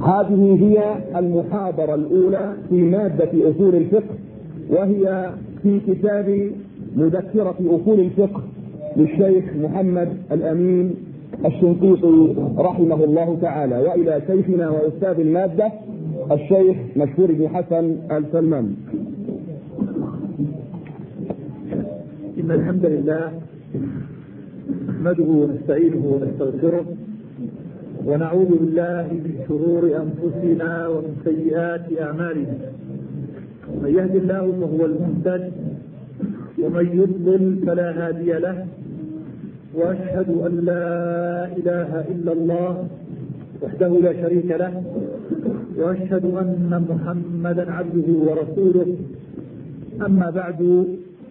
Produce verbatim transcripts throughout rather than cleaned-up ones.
هذه هي المحاضرة الأولى في مادة أصول الفقه، وهي في كتاب مذكرة أصول الفقه للشيخ محمد الأمين الشنقيطي رحمه الله تعالى، وإلى شيخنا وأستاذ المادة الشيخ مشهور بن حسن السلمان. إن الحمد لله نحمده ونستعينه ونستغفره ونعوذ بالله من شرور أنفسنا ومن سيئات أعمالنا. من يهد الله فهو المهتد ومن يضلل فلا هادي له، وأشهد أن لا إله إلا الله وحده لا شريك له، وأشهد أن محمدا عبده ورسوله. أما بعد،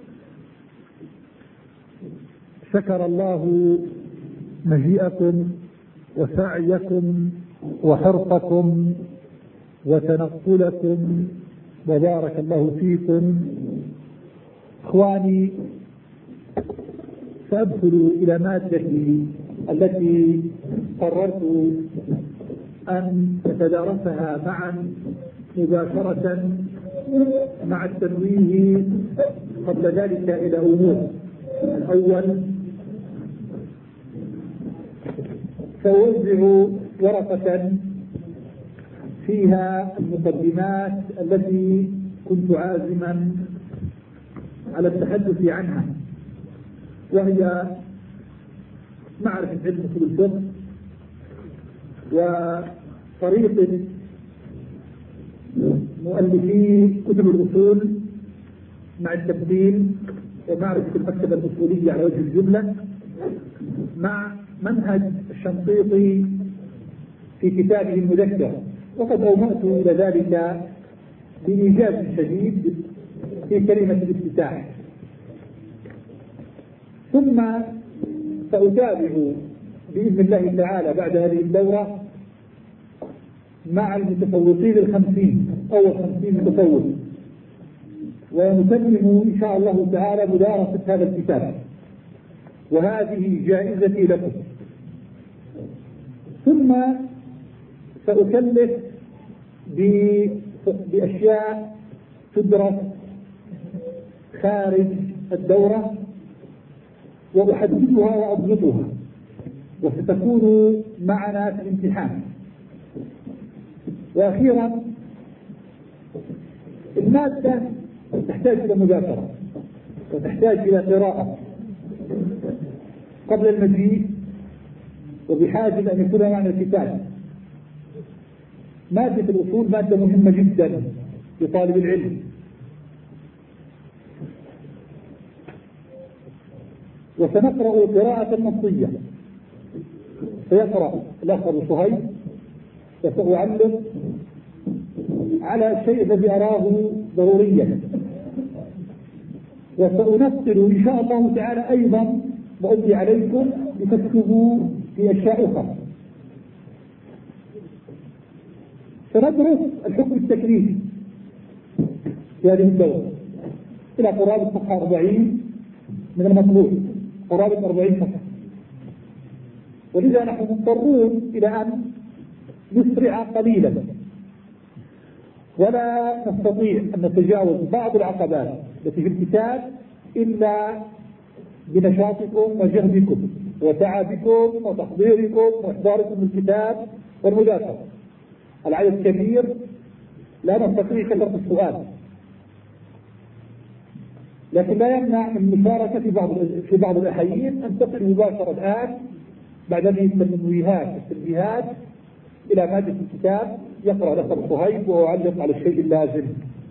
شكر الله مجيئكم وسعيكم وحرصكم وتنقلكم وبارك الله فيكم. إخواني، سأدخل إلى مادتي التي قررت أن نتدارسها معا مباشرة مع التنويه قبل ذلك إلى أمور. الأول، سأوزع ورقة فيها المقدمات التي كنت عازما على التحدث عنها، وهي معرفة علم أصول الفقه وطريقة مؤلفي كتب الأصول مع التبديل ومعرفة المكتبة الأصولية على وجه الجملة، مع منهج الشنقيطي في كتابه المذكر. وقد أومأت إلى ذلك بإيجاز شديد في كلمة الافتتاح. ثم سأتابع بإذن الله تعالى بعد هذه الدورة مع المتفوقين الخمسين أو الخمسين متفوق، ونتمم إن شاء الله تعالى مدارسة هذا الكتاب، وهذه جائزتي لكم. ثم سأكلف بأشياء تدرس خارج الدورة وأحددها وأضبطها، وستكون معنا في الامتحان. وأخيرا، المادة تحتاج إلى مذاكرة وتحتاج إلى قراءة قبل المجيء، وبحاجة أن يكون معنا الكتاب. مادة الأصول مادة مهمة جدا لطالب العلم، وسنقرأ قراءة نصية. سيقرأ الأخ أبو صهيب وسأعلم على الشيء الذي أراه ضروريا، وسأنفذ إن شاء الله تعالى أيضا وأدي عليكم لتكتبوا في أشياء أخرى. سندرس الحكم التكليفي في هذه الدورة إلى قرابة صفحة أربعين من المطلوب، قرابة أربعين صفحة، ولذا نحن مضطرون إلى أن نسرع قليلا، ولا نستطيع أن نتجاوز بعض العقبات التي في الكتاب إلا بنشاطكم وجهدكم وتعبكم وتحضيركم وإحضاركم للكتاب والمذاكرة. العدد كبير، لا نستطيع كثرة السؤال، لكن لا يمنع من المشاركة في بعض في بعض الأحيان. أنتقل مباشرة الآن بعد هذه التنويهات والتنبيهات إلى مادة الكتاب. يقرأ الأخ صهيب ويعلق على الشيء اللازم.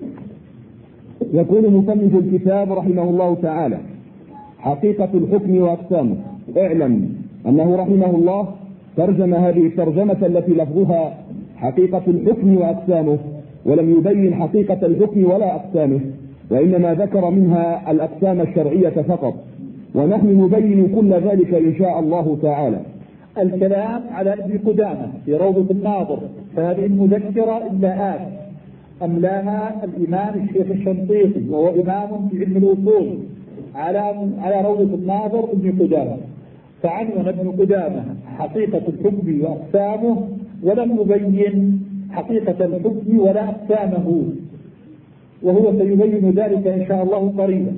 يقول مصنف الكتاب رحمه الله تعالى: حقيقة الحكم وأقسامه. اعلم أنه رحمه الله ترجم هذه الترجمة التي لفظها حقيقة الحكم وأقسامه، ولم يبين حقيقة الحكم ولا أقسامه، وإنما ذكر منها الأقسام الشرعية فقط، ونحن نبين كل ذلك إن شاء الله تعالى. الكلام على ابن قدامة في روضة الناظر، فهذه المذكرة إملاءات أملاها الإمام الشيخ الشنقيطي، وهو إمام في علم الأصول على على روضة الناظر ابن قدامة. فعنون ابن قدامة حقيقة الحكم وأقسامه، ولم يبين حقيقة الحكم ولا أقسامه، وهو سيبين ذلك إن شاء الله قريبا.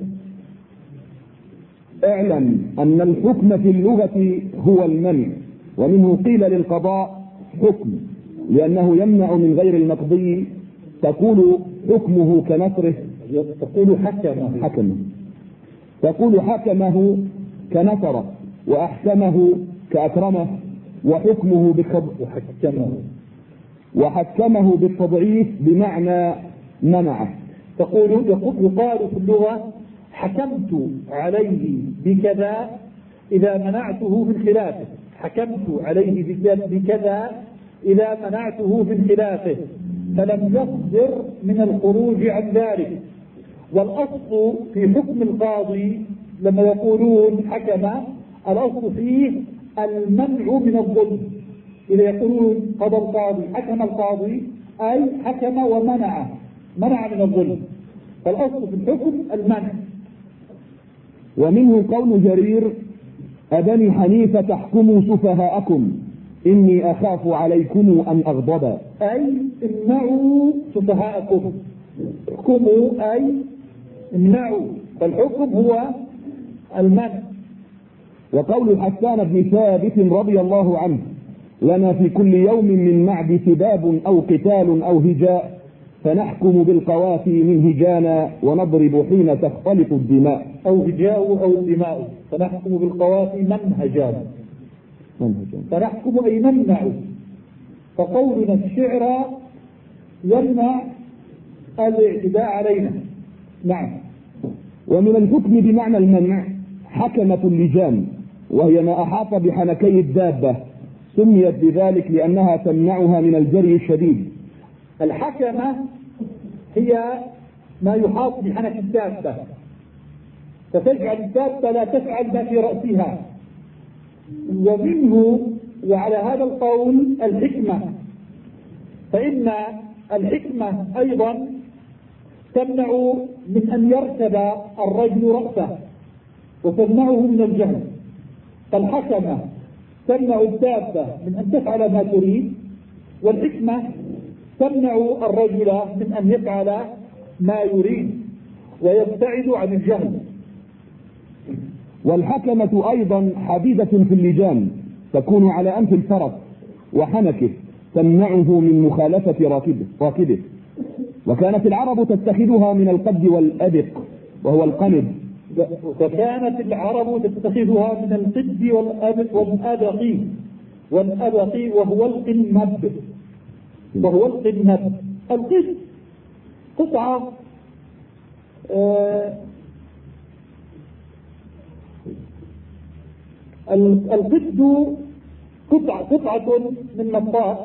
اعلم أن الحكم في اللغة هو المنع، ومنه قيل للقضاء حكم لأنه يمنع من غير المقضي، تقول حكمه كنصره، تقول حكمه حكمه تقول حكمه كنصره، وأحكمه كأكرمه، وحكمه وحكمه وحكمه بالتضعيف بمعنى منعه. تقول يقال في اللغة حكمت عليه بكذا إذا منعته من خلافه، حكمت عليه بكذا إذا منعته من خلافه فلم يصدر من الخروج عن ذلك. والأصل في حكم القاضي لما يقولون حكم، الأصل فيه المنع من الظلم. إذا يقولون قضى القاضي، حكم القاضي، أي حكم ومنع، منع من الظلم، فالأصل في الحكم المنع. ومنه قول جرير أبني حنيفة تحكموا سفهاءكم إني أخاف عليكم أن أغضب، أي امنعوا سفهاءكم، احكموا أي امنعوا، فالحكم هو المنع. وقول حسان بن ثابت رضي الله عنه لنا في كل يوم من معد سباب أو قتال أو هجاء فنحكم بالقوافي من هجانا ونضرب حين تختلط الدماء، أو هجاء أو الدماء، فنحكم بالقوافي منهجانا، فنحكم أي نمنع. فقولنا الشعر يمنع الاعتداء علينا. نعم. ومن الحكم بمعنى المنع حكمة اللجام، وهي ما أحاط بحنكي الدابة، سميت بذلك لأنها تمنعها من الجري الشديد. الحكمة هي ما يحاط بحنك الدابة، فتجعل الدابة لا تفعل ما في رأسها. ومنه وعلى هذا القول الحكمة، فإن الحكمة أيضا تمنع من أن يركب الرجل رأسه وتمنعه من الجهل، فالحكمة تمنع الدابة من أن تفعل ما تريد، والحكمة تمنع الرجل من أن يفعل ما يريد ويبتعد عن الجهل. والحكمة أيضا حديدة في اللجام تكون على أنف الفرس وحنكه تمنعه من مخالفة راكبه, راكبه. وكانت العرب تتخذها من القد والأبق وهو القند، وكانت العرب تتخذها من القد والأبق والأبق والأبق وهو القنب وهو القنب. القد قطعة آه القد قطعة قطعة من مطاط،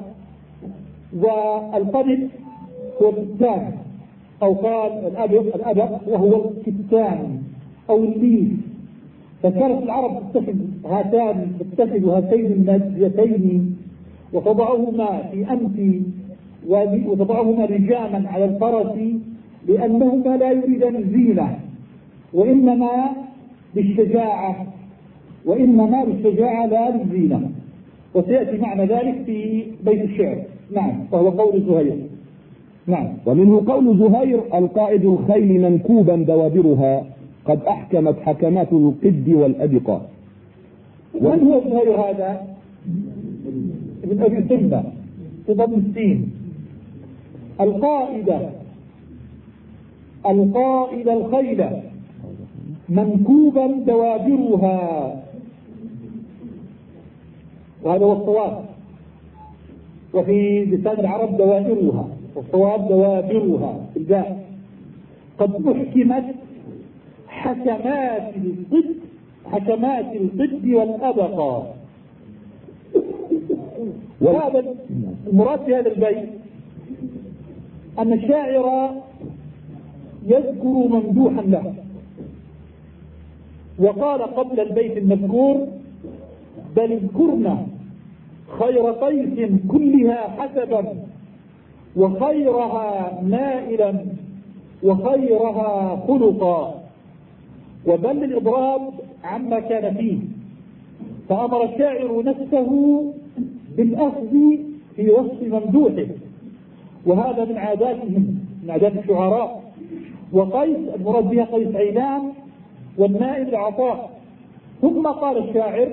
والقنب هو الكتان، أو قال الأبق الأبق وهو الكتان أو الليف. فكانت العرب تتخذ هاتان تتخذ هاتين الناجيتين وتضعهما في أنف وتضعهما لجاما على الفرس، لأنهما لا يريدان الزينة وإنما بالشجاعة وإنما بالشجاعة لا للزينة، وسيأتي معنى ذلك في بيت الشعر. نعم، وهو قول زهير. نعم. ومنه قول زهير القائد الخيل منكوبا دوابرها قد أحكمت حكمات القد والأبقى. من هو زهير هذا؟ ابن أبي سلمة بضم السين. القائد القائد الخيل منكوبا دوابرها، وهذا هو الصواب، وفي لسان العرب دوائرها، والصواب دوابرها بالباء. قد أحكمت حكمات القد حكمات القد والأبقى. وهذا المراد في هذا البيت أن الشاعر يذكر ممدوحا له، وقال قبل البيت المذكور بل اذكرنا خير قيس كلها حسبا وخيرها نائلا وخيرها خلقا، وبل الإضراب عما كان فيه. فأمر الشاعر نفسه بالأخذ في وصف ممدوحه وهذا من عاداتهم، من عادات الشعراء. وقيس المراد بها قيس عيلان، والنائب العطاء. ثم قال الشاعر: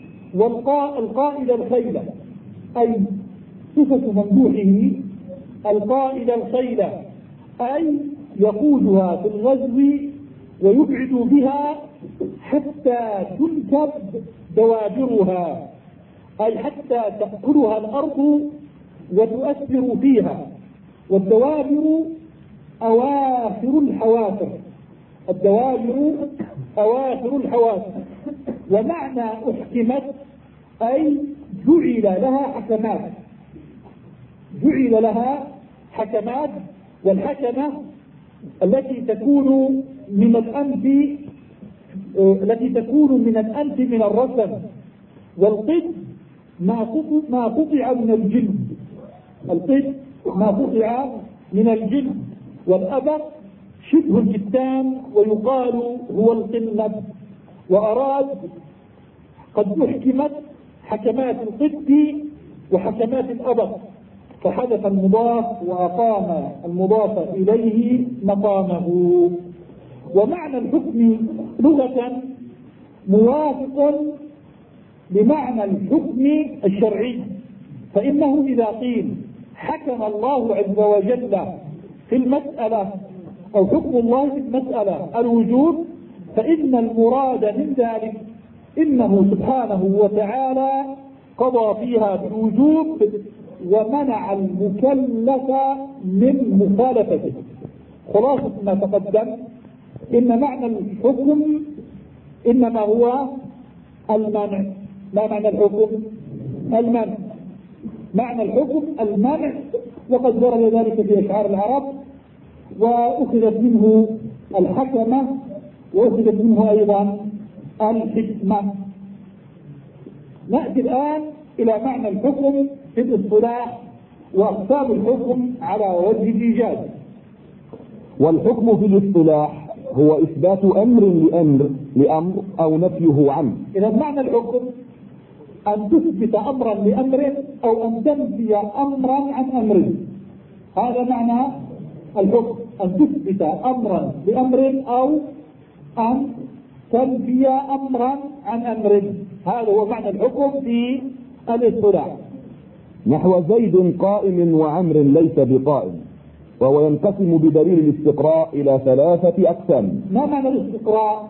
والقائد الخيل، أي صفة ممدوحه القائد الخيل، أي يقودها في الغزو ويبعد بها حتى تنكب دوابرها، أي حتى تأكلها الأرض وتؤثر فيها. والدوابر أواخر الحوافر، الدوابر أواخر الحوافر. ومعنى أحكمت أي جعل لها حكمات، جعل لها حكمات. والحكمة التي تكون من الأنف التي تكون من الأنف من الرسم. والقط ما قطع من الجلد، القط ما قطع من الجلد. والأبر شبه الجتان، ويقال هو القنب. وأراد قد أحكمت حكمات القط وحكمات الأبر، فحدث المضاف وأقام المضاف إليه مقامه. ومعنى الحكم لغة موافق لمعنى الحكم الشرعي، فإنه إذا قيل حكم الله عز وجل في المسألة أو حكم الله في المسألة الوجوب، فإن المراد من ذلك إنه سبحانه وتعالى قضى فيها بالوجوب ومنع المكلف من مخالفته. خلاصة ما تقدم إن معنى الحكم إنما هو المنع. ما معنى الحكم؟ المنع. معنى الحكم المنع، وقد ورد ذلك في أشعار العرب، وأخذت منه الحكمة وأخذت منه أيضا الحكمة. نأتي الآن إلى معنى الحكم في الاصطلاح وأقسام الحكم على وجه الإيجاز. والحكم في الاصطلاح هو إثبات أمر لأمر لأمر أو نفيه عنه. إذا معنى الحكم أن تثبت أمرا لأمر أو أن تنفي أمرا عن أمر. هذا معنى الحكم، أن تثبت أمرا لأمر أو أن تنفي أمرا عن أمر. هذا هو معنى الحكم في الاصطلاح. نحو زيد قائم وعمر ليس بقائم، وهو ينقسم بدليل الاستقراء إلى ثلاثة أقسام. ما معنى الاستقراء؟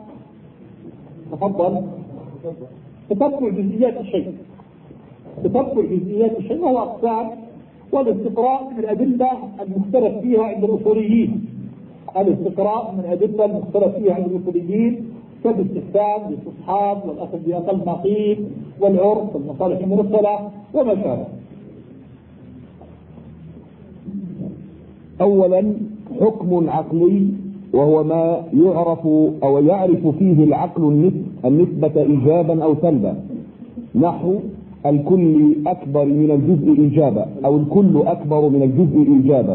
تفضل. تتبع جزئيات الشيء، تتبع جزئيات الشيء وهو أقسام. والاستقراء من الأدلة المختلف فيها عند الأصوليين. الاستقراء من الأدلة المختلف فيها عند الأصوليين كالاستحسان والاستصحاب والأخذ بأقل ما قيل والعرف والمصالح المرسلة وما شابه. أولا حكم عقلي، وهو ما يعرف أو يعرف فيه العقل النسبة إيجابا أو سلبا، نحو الكل أكبر من الجزء إيجابا أو الكل أكبر من الجزء إيجابا.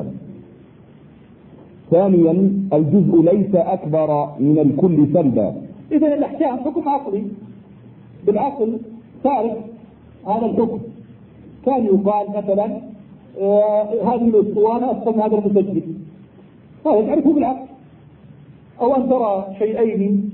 ثانيا الجزء ليس أكبر من الكل سلبا. إذن الأحكام حكم عقلي، بالعقل تعرف هذا الحكم. كان يقال مثلا آه هذه الأسطوانة أصلا من هذا المسجل، هذا تعرفه بالعقل. أو أن ترى شيئين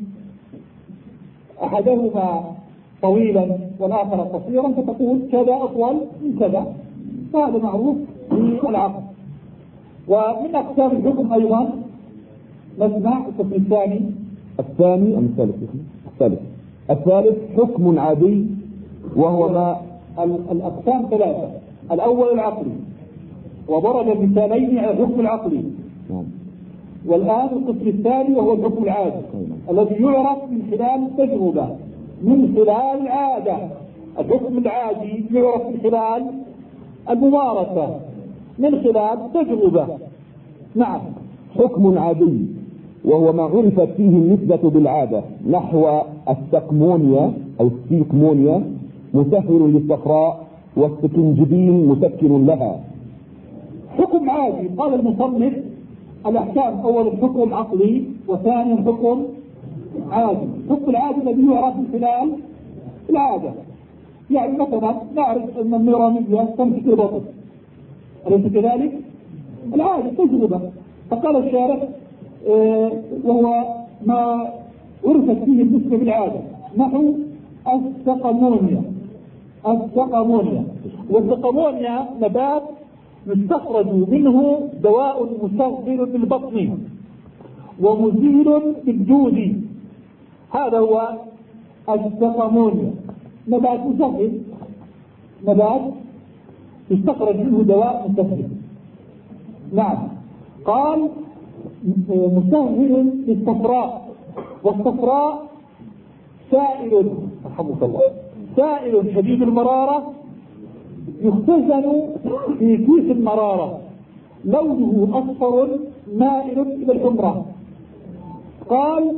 أحدهما طويلا والآخر قصيرا فتقول كذا أطول من كذا، فهذا معروف بالعقل. ومن أقسام الحكم أيضا نسمع القسم الثاني الثاني أم الثالث؟ الثالث الثالث حكم عادي، وهو ما الأقسام ثلاثة. الأول العقلي، وضرب مثالين على الحكم العقلي. والآن القسم الثاني وهو الحكم العادي الذي يعرف من خلال التجربة، من خلال العادة. الحكم العادي يعرف من خلال الممارسة، من خلال التجربة. نعم. حكم عادي وهو ما عرفت فيه النسبة بالعادة، نحو السقمونيا أو السيقمونيا مسهل للصفراء، والسكنجبين مسكن لها. حكم عادي. قال المصنف الأحكام أول الحكم عقلي وثاني الحكم عادي. الحكم العادي الذي يعرف من خلال العادة، يعني مثلا نعرف أن النيرانية تمسك البطن، أليس كذلك؟ العادة تجربة. فقال الشارع اه وهو ما عرفت فيه النسبة بالعادة نحو السقمونيا. السقمونيا والسقمونيا نبات يستخرج منه دواء مسغر بالبطن ومزيل بالجود. هذا هو السقمونيا، نبات مسغر، نبات يستخرج منه دواء مسغر. نعم. قال مسغر للصفراء، والصفراء سائل رحمك الله، سائل شديد المرارة يختزن في كيس المرارة، لونه أصفر مائل إلى الحمرة. قال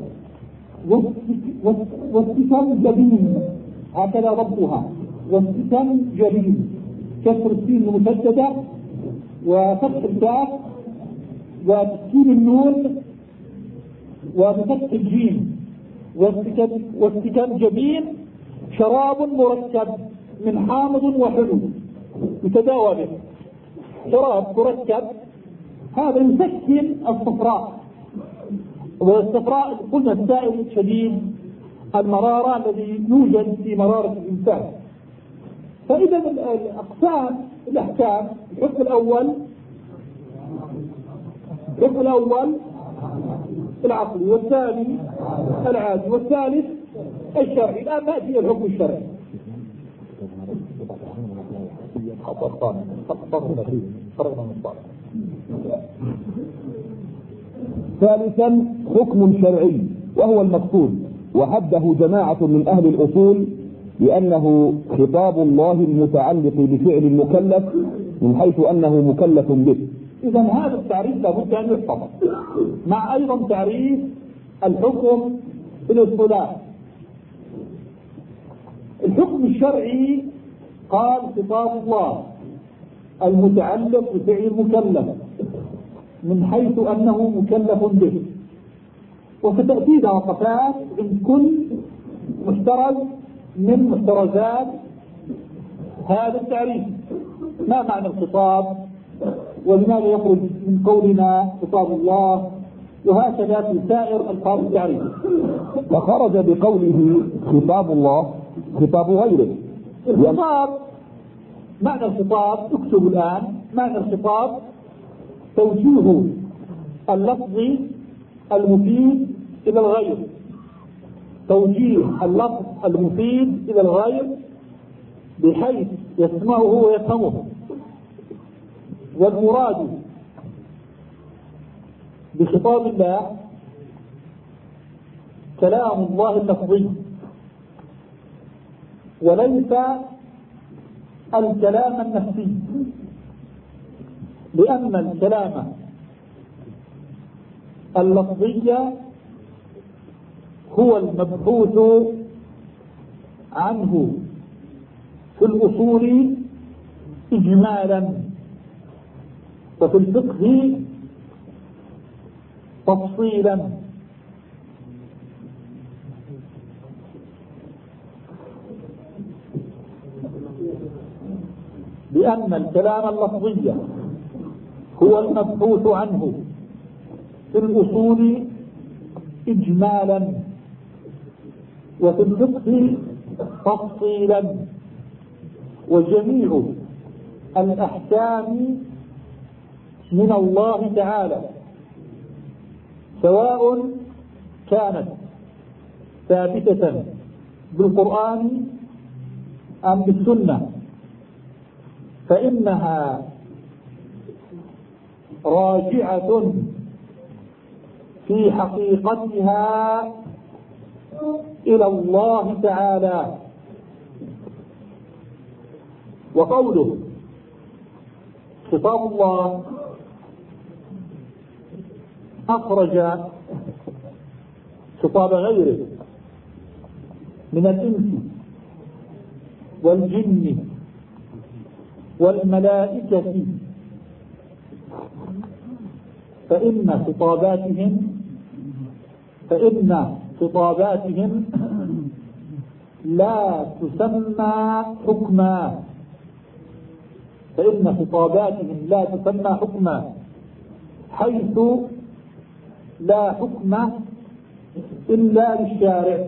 والسكن جبين، هكذا ضبطها، والسكن جبين، كسر السين المسددة وفتح الكاف وتسكين النون وبفتح الجيم. والسكن, والسكن جبين شراب مركب من حامض وحلو يتداوى به، شراب مركب هذا يسكن الصفراء. والصفراء قلنا السائل شديد المرارة الذي يوجد في مرارة الإنسان. فإذا الأقسام الأحكام، الحكم الأول الحكم الأول العقلي، والثاني العادي، والثالث الشرعي. الآن نأتي الحكم الشرعي. ثالثا حكم شرعي وهو المقصود، وحده جماعة من أهل الأصول لأنه خطاب الله المتعلق بفعل المكلف من حيث أنه مكلف به. إذا هذا التعريف لابد أن يحفظ، مع أيضا تعريف الحكم في الاصطلاح. الحكم الشرعي قال خطاب الله المتعلق بفعل المكلف من حيث أنه مكلف به، وستأتي وقفات من كل محترز من محترزات هذا التعريف. ما معنى الخطاب؟ ولماذا يخرج من قولنا خطاب الله؟ وهكذا في سائر الفاظ التعريف. فخرج بقوله خطاب الله خطاب غيره. الخطاب، معنى الخطاب اكتب الآن، معنى الخطاب توجيه اللفظ المفيد إلى الغير، توجيه اللفظ المفيد إلى الغير بحيث يسمعه ويفهمه. والمراد بخطاب الله كلام الله اللفظي، وليس الكلام النفسي، لأن الكلام اللفظي هو المبحوث عنه في الأصول إجمالا، وفي الفقه تفصيلا. لأن الكلام اللفظي هو المبحوث عنه في الأصول إجمالا، وفي الفقه تفصيلا. وجميع الأحكام من الله تعالى سواء كانت ثابتة بالقرآن أم بالسنة فإنها راجعة في حقيقتها إلى الله تعالى. وقوله خطاب الله أخرج خطاب غيره من الإنس والجن والملائكة، فإن خطاباتهم فإن خطاباتهم لا تسمى حكما، فإن خطاباتهم لا تسمى حكما، حيث لا حكم إلا للشارع.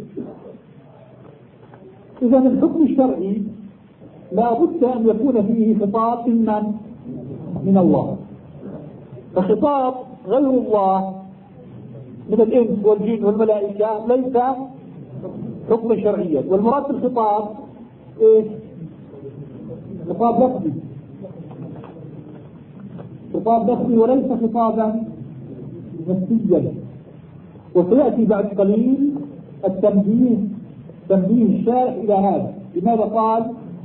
إذا الحكم الشرعي لا بد أن يكون فيه خطاب من من الله، فخطاب غير الله من الإنس والجن والملائكة ليس حكما شرعيا. والمراد بالخطاب إيش؟ خطاب لفظي، خطاب لفظي وليس خطابا نفسيا. وسيأتي بعد قليل التنبيه، تنبيه الشارع إلى هذا. لماذا قال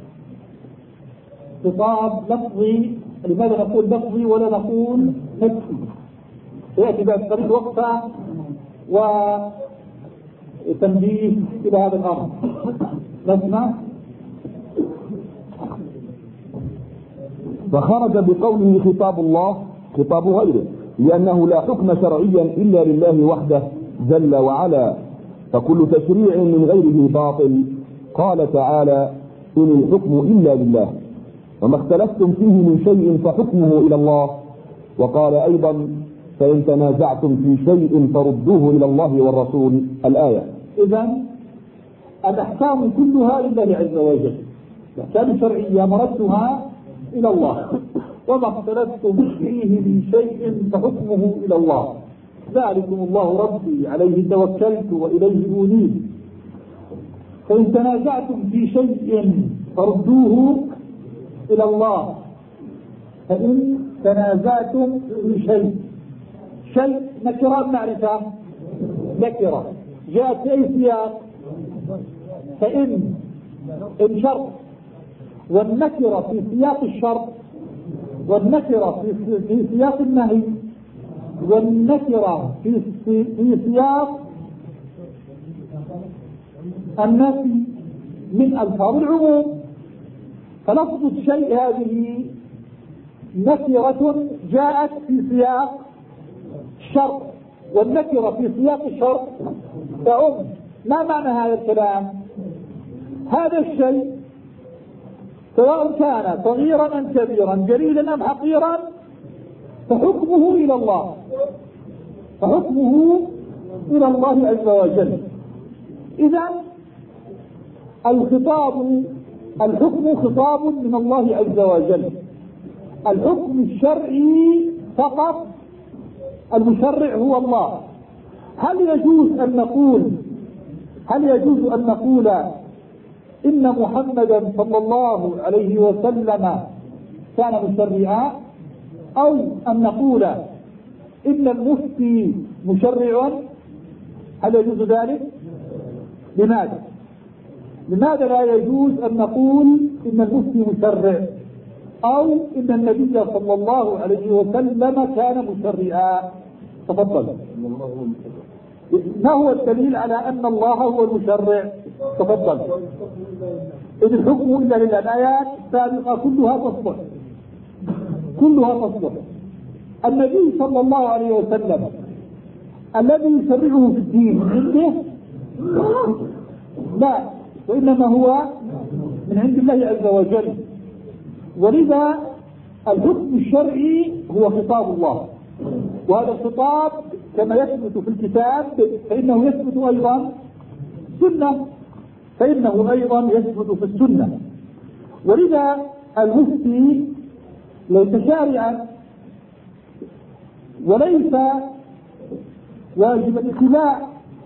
خطاب لفظي؟ لماذا نقول لفظي ولا نقول نفسي؟ سيأتي بعد قليل وقفة وتنبيه إلى هذا الأمر. نسمع. فخرج بقوله خطاب الله خطاب غيره، لأنه لا حكم شرعيا إلا لله وحده جل وعلا، فكل تشريع من غيره باطل. قال تعالى: إن الحكم إلا لله، وما اختلفتم فيه من شيء فحكمه إلى الله. وقال أيضا: فإن تنازعتم في شيء فردوه إلى الله والرسول. الآية. إذن الأحكام كلها لله عز وجل، الأحكام الشرعية مردها إلى الله، وما اختلفتم فيه من شيء فحكمه إلى الله، ذلكم الله ربي عليه توكلت وإليه أنيب. فإن تنازعتم في شيء فردوه إلى الله. فإن تنازعتم في شيء، شيء نكرة معرفة، نكرة جاءت في أي سياق؟ فإن إن شرط، والنكرة في سياق الشرط، والنكرة في في سياق النهي، والنكرة في في, في سياق النفي من ألفاظ العموم. فلفظ الشيء هذه نكرة جاءت في سياق الشرط، والنكرة في سياق الشرط تعم. ما معنى هذا الكلام؟ هذا الشيء سواء كان صغيرا أم كبيرا، جليلا أم حقيرا، فحكمه إلى الله، فحكمه إلى الله عز وجل. إذا الخطاب الحكم خطاب من الله عز وجل. الحكم الشرعي فقط المشرع هو الله. هل يجوز أن نقول هل يجوز أن نقول إن محمدا صلى الله عليه وسلم كان مشرعا، أو أن نقول إن المفتي مشرع؟ هل يجوز ذلك؟ لماذا؟ لماذا لا يجوز أن نقول إن المفتي مشرع أو إن النبي صلى الله عليه وسلم كان مشرعا؟ تفضل. ما هو الدليل على أن الله هو المشرع؟ تفضل. إذ الحكم إلا لله. الآيات السابقة كلها تصلح، كلها تصلح. النبي صلى الله عليه وسلم الذي يشرعه في الدين عنده؟ لا، وإنما هو من عند الله عز وجل. ولذا الحكم الشرعي هو خطاب الله، وهذا الخطاب كما يثبت في الكتاب فإنه يثبت أيضا سنة، فإنه أيضا يثبت في السنة. ولذا المفتي ليس شارعا وليس واجب الاتباع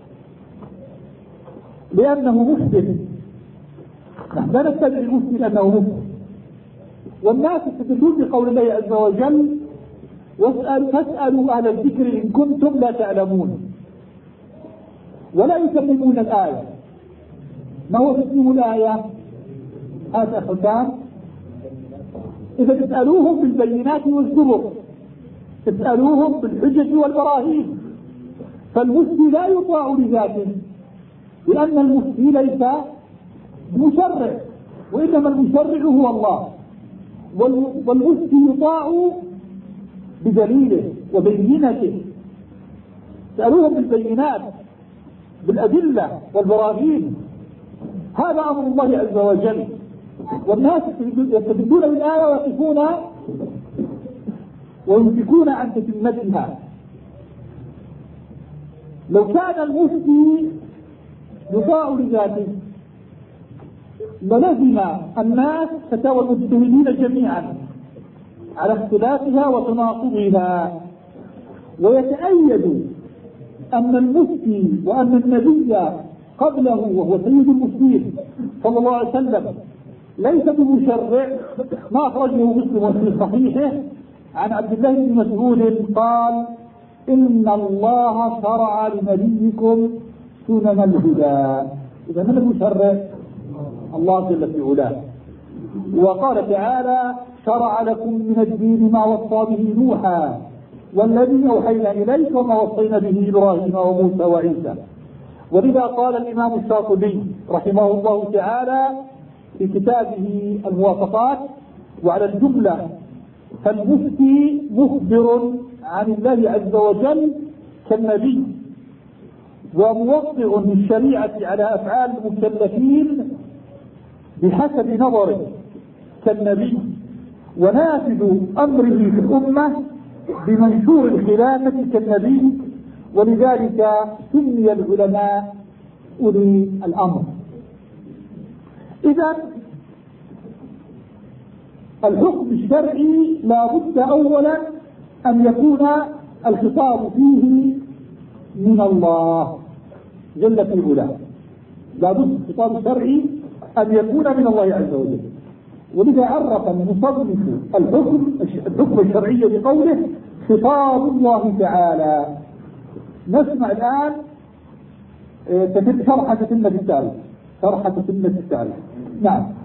لأنه مفتي. نحن لا نتبع المفتي لأنه مفتي. والناس يستدلون بقول الله عز وجل: واسأل فاسألوا أهل الذكر إن كنتم لا تعلمون، ولا يتممون الآية. ما هو تتميم الآية؟ هذا حكام. إذا تسألوهم بالبينات والزبر، تسألوهم بالحجج والبراهين. فالمفتي لا يطاع لذاته، لأن المفتي ليس مشرع، وإنما المشرع هو الله. والمفتي يطاع بدليله وبينته. سألوهم بالبينات بالأدلة والبراهين. هذا أمر الله عز وجل. والناس يستدلون بالآية ويقفون ويمسكون عن تتمتها. لو كان المفتي يطاع لذاته للزم الناس فتاوى المجتهدين جميعا على اختلافها وتناقضها، ويتأيد أن المفتي وأن النبي قبله وهو سيد المفتين صلى الله عليه وسلم ليس بمشرع، ما أخرجه مسلم في صحيحه عن عبد الله بن مسعود قال: إن الله شرع لنبيكم سنن الهدى. إذا من المشرع؟ الله جل في علاه. وقال تعالى: شرع لكم من الدين ما وصى به نوحا والذي أوحينا إليك وما وصينا به إبراهيم وموسى وعيسى. ولذا قال الإمام الشاطبي رحمه الله تعالى في كتابه الموافقات: وعلى الجملة فالمفتي مخبر عن الله عز وجل كالنبي، وموضع للشريعة على أفعال المكلفين بحسب نظره كالنبي، ونافذ أمره في الأمة بمنشور الخلافة كالنبي. ولذلك سمي العلماء أولي الأمر. إذا الحكم الشرعي لا بد أولا أن يكون الخطاب فيه من الله جل في علاه، لا بد الخطاب الشرعي أن يكون من الله عز وجل. ولذا عرف المصنف الحكم الحكم الشرعي بقوله: خطاب الله تعالى. نسمع الآن شرح تتمة التاريخ، شرح تتمة التاريخ. نعم.